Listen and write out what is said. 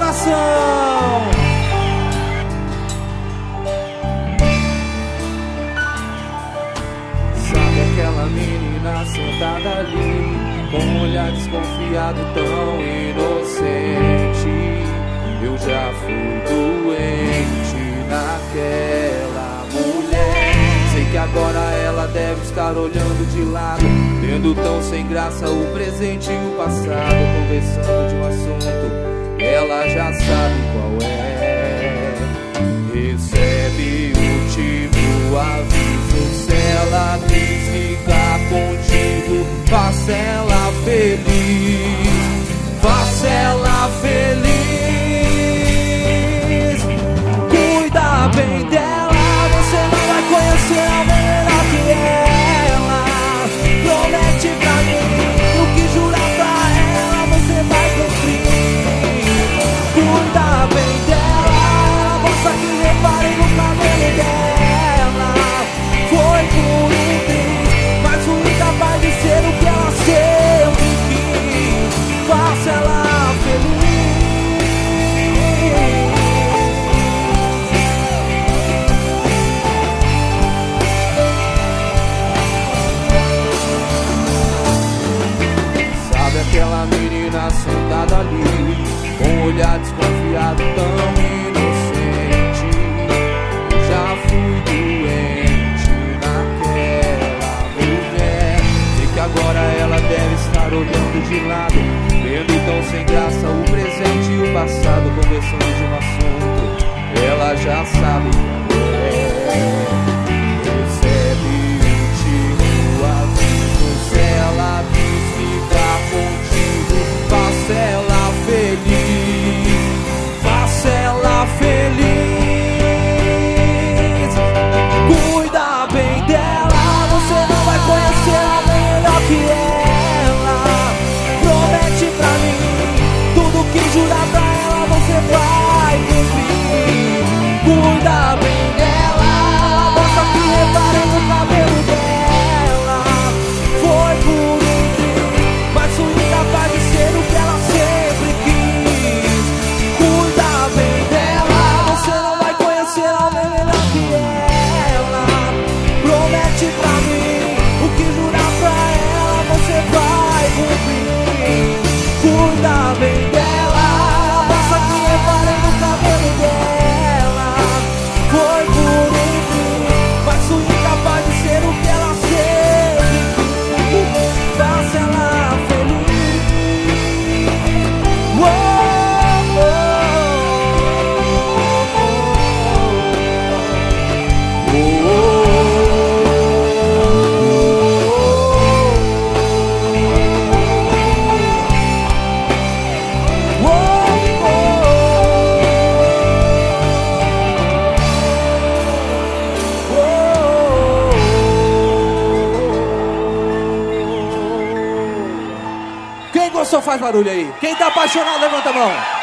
coração. Sabe aquela menina sentada ali, com um olhar desconfiado tão inocente? Eu já fui doente naquela mulher. Sei que agora ela deve estar olhando de lado, vendo tão sem graça o presente e o passado, conversando de um assunto que ela já sabe qual é. Recebe o último aviso: se ela quis ficar contigo, faça ela feliz, faça ela feliz. Cuida bem dela, você não vai conhecer alguém melhor que ela. Promete pra mim o que jurar pra ela, você vai cumprir. Cuida bem dela, a moça que reparei no cabelo dela. Foi por um triz, mas fui incapaz de ser o que ela sempre quis. Faça ela feliz. Sabe aquela menina sentada ali, com um olhar desconfiado tão inocente? Eu já fui doente naquela mulher. Sei que agora ela deve estar olhando de lado, vendo tão sem graça o presente e o passado, conversando de um assunto ela já sabe qual é. Recebe o último aviso: se ela quis ficar contigo, faça ela feliz, faça ela feliz. Cuida bem dela, você não vai conhecer alguém melhor que ela. Promete pra mim tudo que jurar pra ela, você vai cumprir. Cuida bem dela, a moça que reparei no cabelo dela. Foi por um triz, mas fui incapaz de ser o que ela sempre quis. Cuida bem dela, você não vai conhecer alguém melhor que ela. Promete pra mim o que jurar pra ela, você vai cumprir. Cuida bem dela, a moça que reparei no cabelo dela. Foi por um triz, mas fui incapaz de ser o que ela sempre quis. Faça ela feliz. Uou, quem gostou faz barulho aí. Quem tá apaixonado levanta a mão.